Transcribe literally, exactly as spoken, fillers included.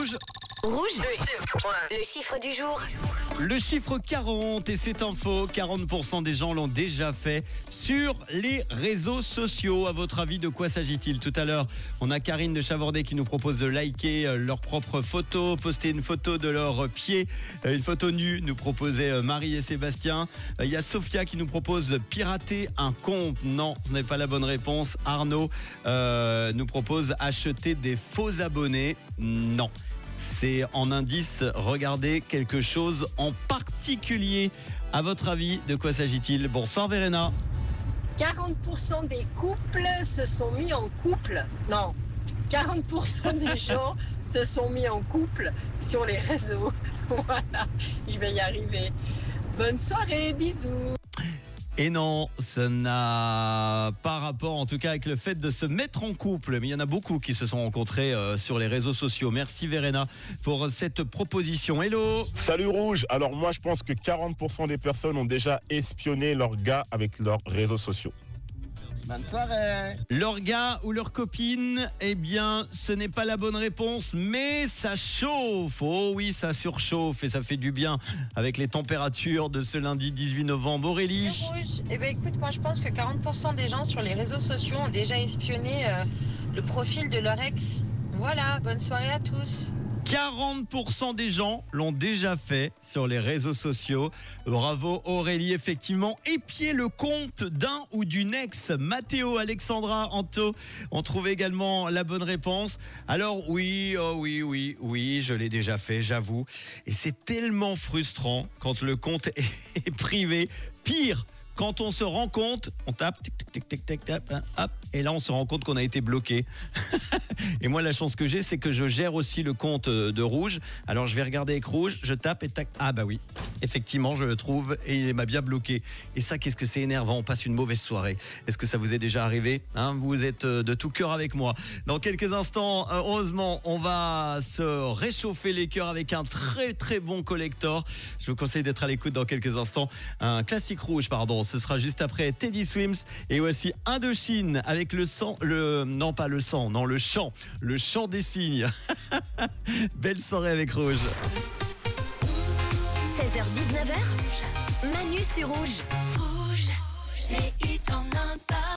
Rouge. Rouge, le chiffre du jour. Le chiffre quarante, et c'est un faux, quarante pour cent des gens l'ont déjà fait sur les réseaux sociaux. À votre avis, de quoi s'agit-il? Tout à l'heure, on a Karine de Chavordet qui nous propose de liker leur propre photo, poster une photo de leurs pieds, une photo nue, nous proposait Marie et Sébastien. Il y a Sophia qui nous propose de pirater un compte. Non, ce n'est pas la bonne réponse. Arnaud euh, nous propose acheter des faux abonnés. Non. C'est en indice, regardez quelque chose en particulier. À votre avis, de quoi s'agit-il? Bonsoir Verena. quarante pour cent des couples se sont mis en couple. Non, quarante pour cent des gens se sont mis en couple sur les réseaux. Voilà, je vais y arriver. Bonne soirée, bisous. Et non, ça n'a pas rapport en tout cas avec le fait de se mettre en couple. Mais il y en a beaucoup qui se sont rencontrés euh, sur les réseaux sociaux. Merci Verena pour cette proposition. Hello. Salut Rouge. Alors moi je pense que quarante pour cent des personnes ont déjà espionné leur gars avec leurs réseaux sociaux. Bonne soirée. Leur gars ou leur copine, eh bien, ce n'est pas la bonne réponse, mais ça chauffe. Oh oui, ça surchauffe et ça fait du bien avec les températures de ce lundi dix-huit novembre. Aurélie. Rouge. Eh ben écoute, moi je pense que quarante pour cent des gens sur les réseaux sociaux ont déjà espionné euh, le profil de leur ex. Voilà, bonne soirée à tous. quarante pour cent des gens l'ont déjà fait sur les réseaux sociaux. Bravo Aurélie, effectivement. Épier le compte d'un ou d'une ex. Mathéo, Alexandra, Anto ont trouvé également la bonne réponse. Alors oui, oh oui, oui, oui, je l'ai déjà fait, j'avoue. Et c'est tellement frustrant quand le compte est privé. Pire, quand on se rend compte, on tape, tic, tic, tic, tic, tic, tic, hein, hop, et là on se rend compte qu'on a été bloqué. Et moi la chance que j'ai, c'est que je gère aussi le compte de Rouge. Alors je vais regarder avec Rouge, je tape et tac, ah bah oui, effectivement je le trouve et il m'a bien bloqué. Et ça, qu'est-ce que c'est énervant, on passe une mauvaise soirée. Est-ce que ça vous est déjà arrivé, hein? Vous êtes de tout cœur avec moi. Dans quelques instants, heureusement, on va se réchauffer les cœurs avec un très très bon collector. Je vous conseille d'être à l'écoute dans quelques instants. Un classique Rouge, pardon. Ce sera juste après Teddy Swims et voici Indochine avec le sang, le non pas le sang, non le chant, le chant des cygnes. Belle soirée avec Rouge. seize heures dix-neuf heures, Manu sur Rouge. Rouge, les hits en non-stop.